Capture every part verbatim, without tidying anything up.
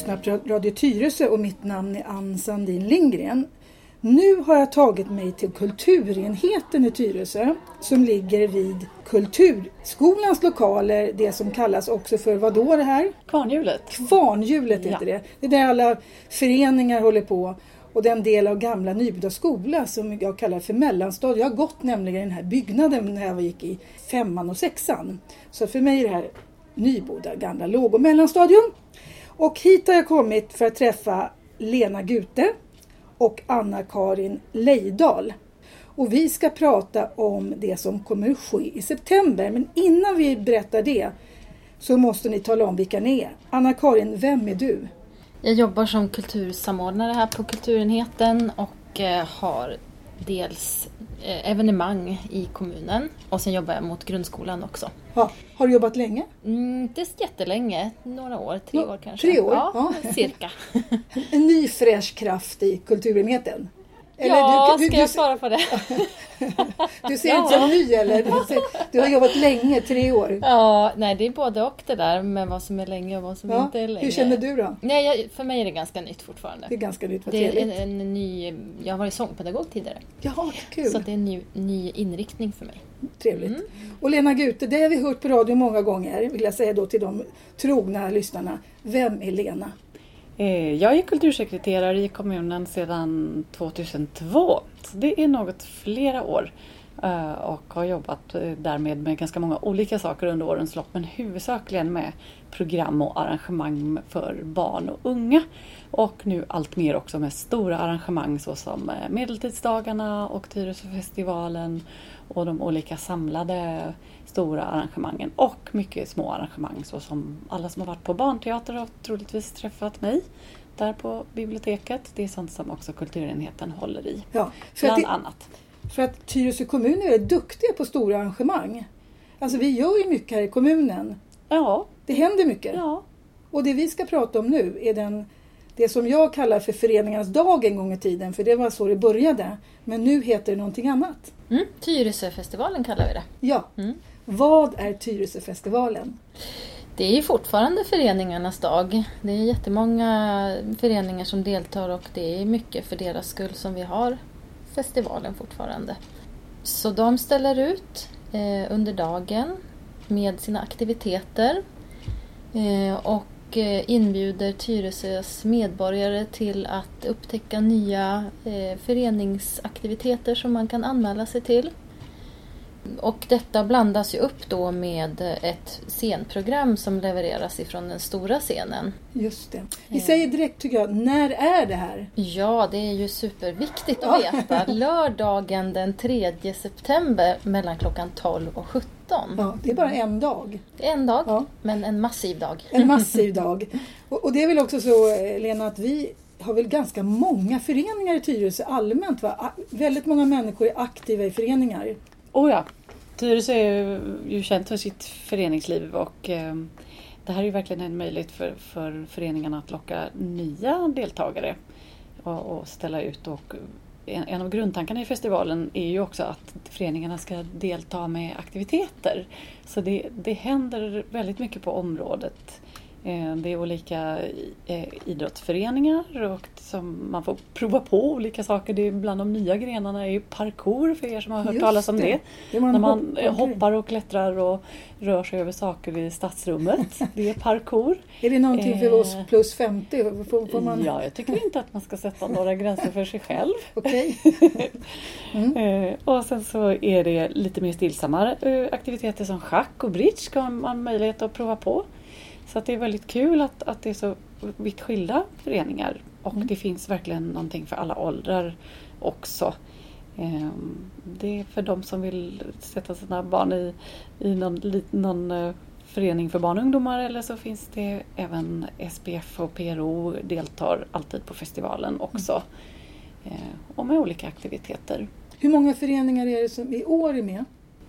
lyssnar på Radio Tyresö och mitt namn är Ann Sandin Lindgren. Nu har jag tagit mig till kulturenheten i Tyresö som ligger vid Kulturskolans lokaler, det som kallas också för vad då det här? Kvarnhjulet. Kvarnhjulet heter Ja. det. Det är där alla föreningar håller på. Och den del av gamla Nybyggda skola som jag kallar för mellanstad. Jag har gått nämligen i den här byggnaden när jag gick i femman och sexan. Så för mig är det här Nyboda gamla låg- och mellanstadium. Och hit har jag kommit för att träffa Lena Gute och Anna-Karin Lejdal. Och vi ska prata om det som kommer att ske i september. Men innan vi berättar det så måste ni tala om vilka ni är. Anna-Karin, vem är du? Jag jobbar som kultursamordnare här på kulturenheten och har dels evenemang i kommunen och sen jobbar jag mot grundskolan också. Ja, har du jobbat länge? Mm, det är jättelänge, några år, tre Ja, år kanske. tre år? Ja, Ja. cirka. En ny fräsch kraft i kulturenheten? Ja, du, du, ska du, jag svara på det? Du ser Ja. inte som ny eller? Du, ser, du har jobbat länge, tre år. Ja, nej det är både och det där med vad som är länge och vad som Ja, inte är länge. hur känner du då? Nej, jag, för mig är det ganska nytt fortfarande. Det är ganska nytt, vad Det är trevligt. en, en ny, jag har varit sångpedagog tidigare. Jaha, kul. Så det är en ny, ny inriktning för mig. Trevligt. Mm. Och Lena Gute, det har vi hört på radio många gånger, vill jag säga då till de trogna lyssnarna. Vem är Lena? Jag är kultursekreterare i kommunen sedan tvåtusentvå. Så det är något flera år. Och har jobbat därmed med ganska många olika saker under årens lopp. Men huvudsakligen med program och arrangemang för barn och unga. Och nu allt mer också med stora arrangemang såsom Medeltidsdagarna och Tyresöfestivalen. Och de olika samlade stora arrangemangen. Och mycket små arrangemang såsom alla som har varit på barnteater har troligtvis träffat mig. Där på biblioteket. Det är sånt som också kulturenheten håller i. Ja, för Bland att det, annat. För att Tyresö kommun är väldigt duktiga på stora arrangemang. Alltså vi gör ju mycket här i kommunen. Ja, Det händer mycket. ja. Och det vi ska prata om nu är den, det som jag kallar för föreningarnas dag en gång i tiden. För det var så det började. Men nu heter det någonting annat. Mm, Tyresöfestivalen kallar vi det. Ja. Mm. Vad är Tyresöfestivalen? Det är ju fortfarande föreningarnas dag. Det är jättemånga föreningar som deltar och det är mycket för deras skull som vi har festivalen fortfarande. Så de ställer ut eh, under dagen med sina aktiviteter eh, och eh, inbjuder Tyresös medborgare till att upptäcka nya eh, föreningsaktiviteter som man kan anmäla sig till. Och detta blandas ju upp då med ett scenprogram som levereras ifrån den stora scenen. Just det. Vi säger direkt tycker jag, när är det här? Ja, det är ju superviktigt att veta. Lördagen den tredje september mellan klockan tolv och sjutton. Ja, det är bara en dag. Det är en dag, Ja. men en massiv dag. En massiv dag. Och, och det är väl också så, Lena, att vi har väl ganska många föreningar i Tyresö allmänt, va? Väldigt många människor är aktiva i föreningar. Oh ja, Tyresö är ju, ju känt för sitt föreningsliv och eh, det här är ju verkligen en möjlighet för, för föreningarna att locka nya deltagare och, och ställa ut. Och en, en av grundtankarna i festivalen är ju också att föreningarna ska delta med aktiviteter. Så det, det händer väldigt mycket på området. Det är olika idrottsföreningar och som man får prova på olika saker. Det är bland de nya grenarna är ju parkour för er som har hört Just talas om det. det. Det var en När man hopp- hoppar och klättrar och rör sig över saker i stadsrummet. Det är parkour. Är det någonting för Eh, oss plus femtio? Får, får man... Ja, jag tycker inte att man ska sätta några gränser för sig själv. Okej. Eh, och sen så är det lite mer stillsammare eh, aktiviteter som schack och bridge ska man ha möjlighet att prova på. Så att det är väldigt kul att, att det är så vitt skilda föreningar. Och Mm. det finns verkligen någonting för alla åldrar också. Ehm, det är för de som vill sätta sina barn i, i någon, någon eh, förening för barn och ungdomar. Eller så finns det även S P F och P R O deltar alltid på festivalen också. Mm. Ehm, och med olika aktiviteter. Hur många föreningar är det som i år är med?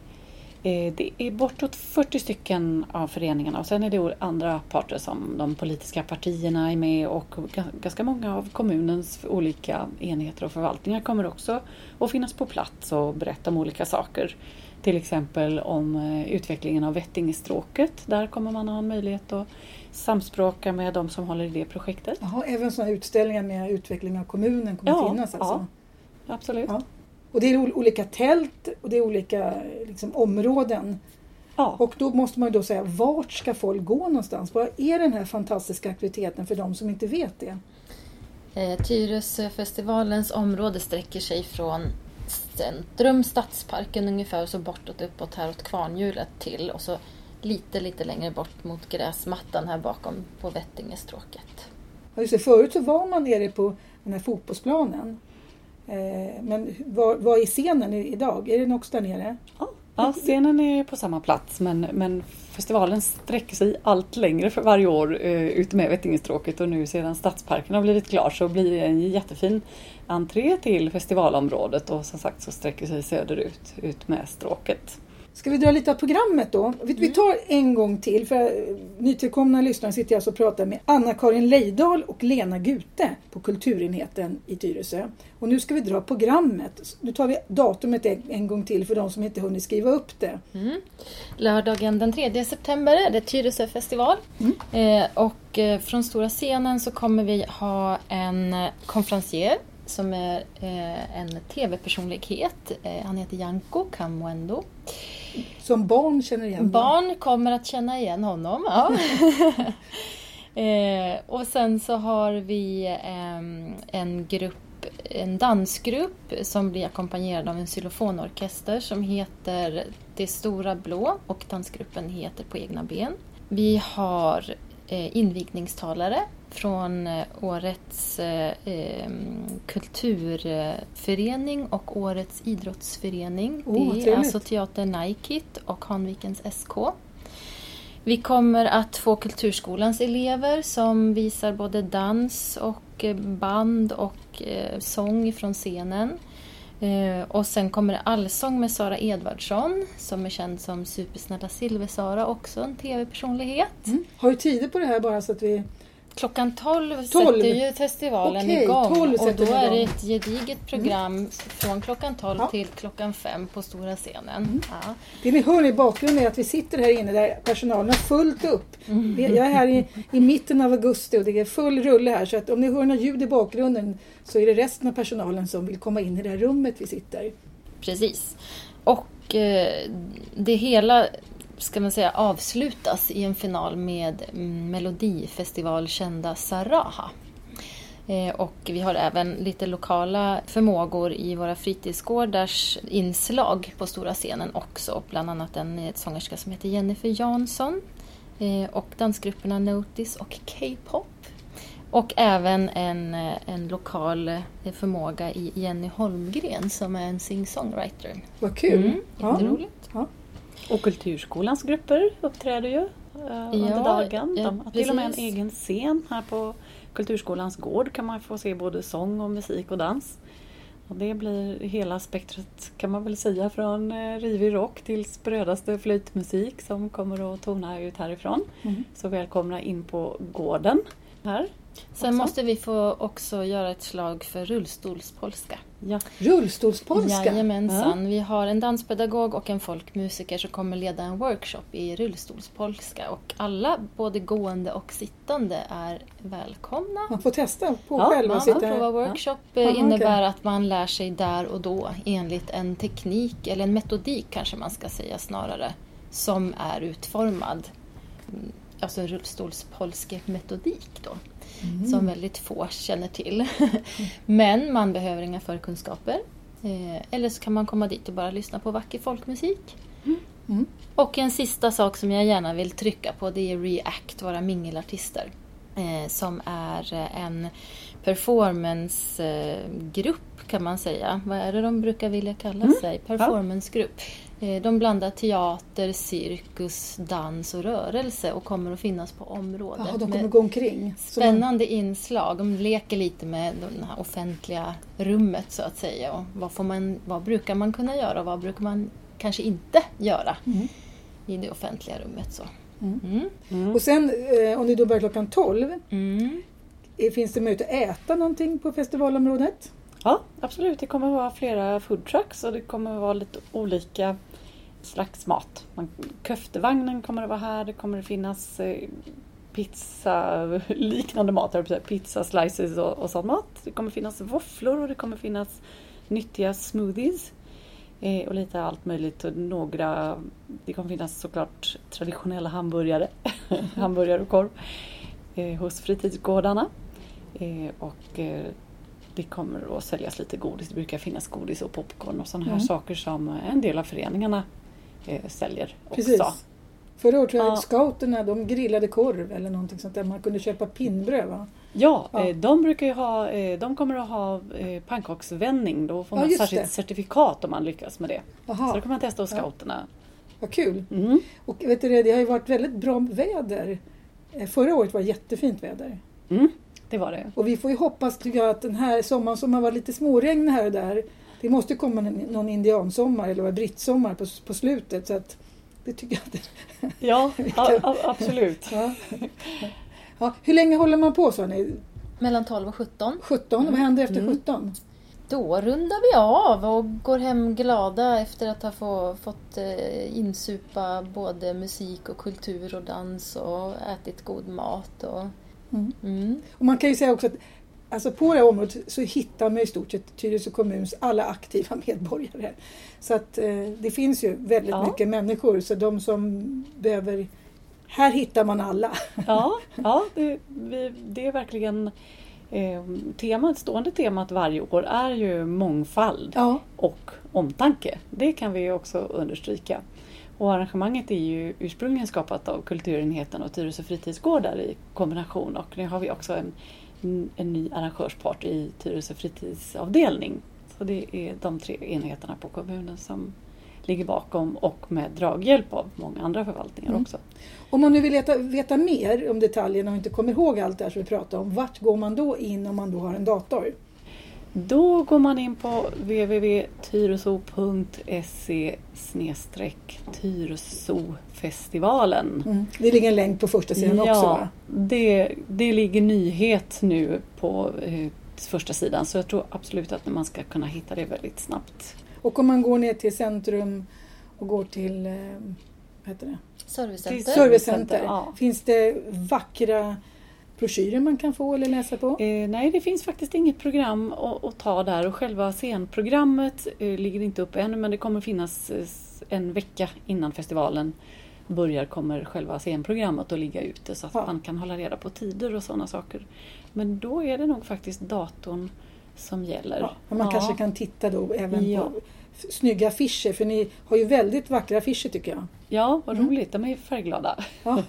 Det är bortåt fyrtio stycken av föreningarna och sen är det andra parter som de politiska partierna är med och ganska många av kommunens olika enheter och förvaltningar kommer också att finnas på plats och berätta om olika saker. Till exempel om utvecklingen av Vättingestråket. Där kommer man ha en möjlighet att samspråka med de som håller i det projektet. Jaha, även sådana utställningar med utveckling av kommunen kommer Ja, finnas alltså? Ja, absolut. Ja. Och det är o- olika tält och det är olika liksom, områden. Ja. Och då måste man ju då säga, vart ska folk gå någonstans? Vad är den här fantastiska aktiviteten för de som inte vet det? Eh, Tyresöfestivalens område sträcker sig från centrum, Stadsparken ungefär, och så bortåt uppåt här åt Kvarnhjulet till, och så lite lite längre bort mot gräsmattan här bakom på Vättingestråket. Ja, just det, förut så var man nere på den här fotbollsplanen. Eh, men vad, vad är scenen i- idag? Är den också där nere? Ja. Ja, scenen är på samma plats, men, men festivalen sträcker sig allt längre för varje år eh, ut med Vättingestråket, och nu sedan Stadsparken har blivit klar så blir det en jättefin entré till festivalområdet, och som sagt så sträcker sig söderut ut med stråket. Ska vi dra lite av programmet då? Vi, vi tar en gång till, för nytillkomna lyssnare sitter jag alltså och pratar med Anna-Karin Lejdal och Lena Gute på kulturenheten i Tyresö. Och nu ska vi dra programmet. Nu tar vi datumet en, en gång till för de som inte hunnit skriva upp det. Mm. Lördagen den tredje september är det Tyresö festival. Mm. Eh, och eh, från stora scenen så kommer vi ha en eh, konferencier som är eh, en tv-personlighet. Eh, han heter Janko Kamwendo. Som barn känner igen. Barn kommer att känna igen honom. Ja. eh, och sen så har vi eh, en grupp, en dansgrupp som blir ackompanjerad av en xylofonorkester som heter Det Stora Blå, och dansgruppen heter På egna ben. Vi har eh, invigningstalare från eh, årets eh, eh, kulturförening och årets idrottsförening. Oh, det är trevligt. alltså Teater Naikit och Hanvikens S K. Vi kommer att få Kulturskolans elever som visar både dans och eh, band och eh, sång från scenen. Eh, och sen kommer det allsång med Sara Edvardsson som är känd som Supersnälla Silver-Sara, också en tv-personlighet. Mm. Har du tider på det här bara så att vi... Klockan tolv, tolv sätter ju festivalen Okej, igång, tolv och sätter då den är det igång. ett gediget program mm. från klockan tolv Ja. till klockan fem på stora scenen. Mm. Ja. Det ni hör i bakgrunden är att vi sitter här inne där personalen har fullt upp. Mm. Jag är här i, i mitten av augusti och det är full rulle här, så att om ni hör något ljud i bakgrunden så är det resten av personalen som vill komma in i det här rummet vi sitter. Precis. Och eh, det hela, ska man säga, avslutas i en final med mm, Melodifestivalkända Saraha. Eh, och vi har även lite lokala förmågor i våra fritidsgårdars inslag på stora scenen också. Bland annat en sångerska som heter Jennifer Jansson eh, och dansgrupperna Notice och K-pop. Och även en, en lokal förmåga i Jenny Holmgren som är en sing-songwriter. Vad kul! Mm, jätteroligt. Ja. Och Kulturskolans grupper uppträder ju uh, under Ja, dagen. De ja, har till och med en precis. egen scen här på Kulturskolans gård, kan man få se både sång och musik och dans. Och det blir hela spektrat, kan man väl säga, från uh, rivig rock till sprödaste flytmusik som kommer att tona ut härifrån. Mm. Så välkomna in på gården här. Sen också. måste vi få också göra ett slag för rullstolspolska. Ja. Rullstolspolska? Jajamensan. Vi har en danspedagog och en folkmusiker som kommer leda en workshop i rullstolspolska. Och alla, både gående och sittande, är välkomna. Man får testa på Ja, själv Man och får sitta prova här. workshop. Ja. eh, Aha, innebär okej. att man lär sig där och då enligt en teknik, eller en metodik kanske man ska säga snarare, som är utformad. Mm, Alltså en rullstolspolske-metodik då. Mm. Som väldigt få känner till. Men man behöver inga förkunskaper. Eh, eller så kan man komma dit och bara lyssna på vacker folkmusik. Mm. Och en sista sak som jag gärna vill trycka på, det är React, våra mingelartister. Eh, som är en performancegrupp kan man säga. Vad är det de brukar vilja kalla Mm. sig? Performancegrupp. Eh, de blandar teater, cirkus, dans och rörelse och kommer att finnas på området. Jaha, de kommer med gå omkring. Så man- spännande inslag. De leker lite med det här offentliga rummet så att säga. Och vad, får man, vad brukar man kunna göra och vad brukar man kanske inte göra Mm. i det offentliga rummet. Så. Mm. Mm. Mm. Och sen eh, om ni då börjar klockan tolv, Mm. eh, finns det möjlighet att äta någonting på festivalområdet? Ja, absolut. Det kommer att vara flera foodtrucks och det kommer att vara lite olika slags mat. Man, köftevagnen kommer att vara här. Det kommer att finnas eh, pizza liknande mat, pizza slices och, och sån mat. Det kommer finnas våfflor och det kommer finnas nyttiga smoothies eh, och lite allt möjligt. Och några, det kommer finnas såklart traditionella hamburgare, hamburgare och korv eh, hos fritidsgårdarna. Eh, och eh, det kommer att säljas lite godis. Det brukar finnas godis och popcorn och sådana här mm. saker som en del av föreningarna eh, säljer också. Precis. Förra året tror jag ja. scouterna, de grillade korv eller någonting sånt där. Man kunde köpa pinnbröd, va? Ja, ja. Eh, de brukar ju ha, eh, de kommer att ha eh, pannkaksvändning. Då får man ja, särskilt det. certifikat om man lyckas med det. Aha. Så då kan man testa hos scouterna. Ja. Vad kul. Mm. Och vet du, det har ju varit väldigt bra väder. Förra året var jättefint väder. Mm. Det var det. Och vi får ju hoppas, tycker jag, att den här sommaren som har varit lite småregn här och där, det måste komma någon indiansommar eller brittsommar på, på slutet, så att det tycker jag att det, ja, kan, a- absolut. Ja. Ja, hur länge håller man på, sa ni? Mellan tolv och sjutton. sjutton, mm. Vad händer efter mm. sjutton? Då rundar vi av och går hem glada efter att ha få, fått eh, insupa både musik och kultur och dans och ätit god mat och Mm. Mm. Och man kan ju säga också att alltså på det här området så hittar man i stort sett Tyresö kommuns alla aktiva medborgare. Så att eh, det finns ju väldigt ja. mycket människor, så de som behöver, här hittar man alla. Ja, ja det, vi, det är verkligen eh, temat, stående temat varje år är ju mångfald ja. och omtanke. Det kan vi också understryka. Och arrangemanget är ju ursprungligen skapat av Kulturenheten och Tyresö fritidsgårdar i kombination. Och nu har vi också en, en ny arrangörspart i Tyresö fritidsavdelning. Så det är de tre enheterna på kommunen som ligger bakom och med draghjälp av många andra förvaltningar mm. också. Om man nu vill veta, veta mer om detaljerna och inte kommer ihåg allt det här som vi pratade om, vart går man då in om man då har en dator? Då går man in på w w w punkt tyreso punkt se snedstreck Tyresofestivalen. Mm. Det ligger en länk på första sidan ja, också, va? Det, det ligger nyhet nu på eh, första sidan, så jag tror absolut att man ska kunna hitta det väldigt snabbt. Och om man går ner till centrum och går till eh, vad heter det? Servicecenter. Servicecenter. Ja. Finns det vackra broschyrer man kan få eller läsa på? Eh, nej, det finns faktiskt inget program att, att ta där, och själva scenprogrammet eh, ligger inte upp än, men det kommer finnas eh, en vecka innan festivalen börjar kommer själva scenprogrammet att ligga ute, så att ja. man kan hålla reda på tider och sådana saker. Men då är det nog faktiskt datorn som gäller. Ja, men man ja. kanske kan titta då även ja. på snygga affischer, för ni har ju väldigt vackra affischer, tycker jag. Ja, vad mm. roligt. De är färgglada. Ja.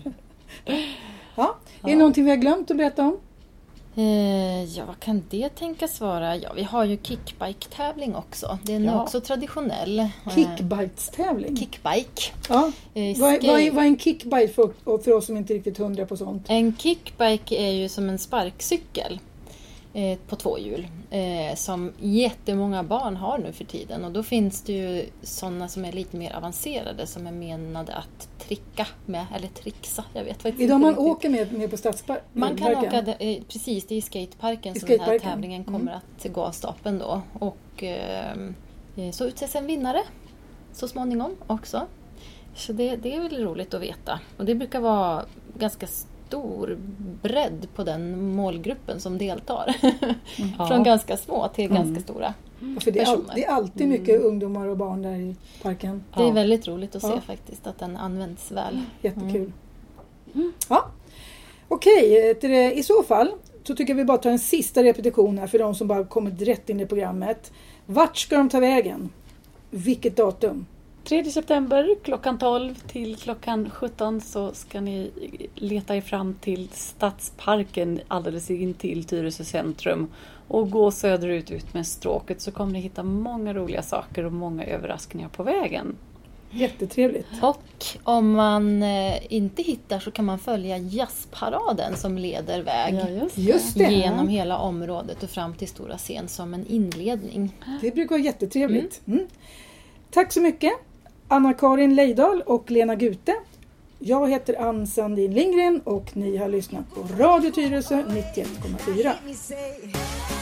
Ja. Är det någonting vi har glömt att berätta om? Eh, ja, vad kan det tänkas vara? Ja, vi har ju kickbike-tävling också. Den är ja. också traditionell. Kickbike-tävling? Kickbike. Ja. Eh, vad, vad, är, vad är en kickbike för, för oss som inte riktigt hundra på sånt? En kickbike är ju som en sparkcykel eh, på två hjul. Eh, som jättemånga barn har nu för tiden. Och då finns det ju sådana som är lite mer avancerade, som är menade att tricka med, eller trixa, jag vet faktiskt inte. Är de man riktigt. åker med, med på stadsparken? Man kan åka, eh, precis, det är i skateparken I som skateparken. den här tävlingen kommer mm. att gå av stapeln då. Och eh, så utses en vinnare så småningom också. Så det, det är väl roligt att veta. Och det brukar vara ganska stor bredd på den målgruppen som deltar. Mm. Från ja. ganska små till mm. ganska stora mm. För det är, all, det är alltid mycket mm. ungdomar och barn där i parken. Det är väldigt roligt att se ja. faktiskt att den används väl. Jättekul. Mm. Mm. Ja. Okej, i så fall så tycker vi bara ta en sista repetition här för de som bara kommit rätt in i programmet. Vart ska de ta vägen? Vilket datum? tredje september klockan tolv till klockan sjutton så ska ni leta er fram till Stadsparken alldeles in till Tyresö centrum och gå söderut ut med stråket, så kommer ni hitta många roliga saker och många överraskningar på vägen. Jättetrevligt. Och om man eh, inte hittar så kan man följa jazzparaden som leder väg ja, just det. Just det. genom hela området och fram till stora scen som en inledning. Det brukar vara jättetrevligt. Mm. Mm. Tack så mycket Anna-Karin Lejdal och Lena Gute. Jag heter Ann Sandin Lindgren och ni har lyssnat på Radio Tyresö nittioett komma fyra.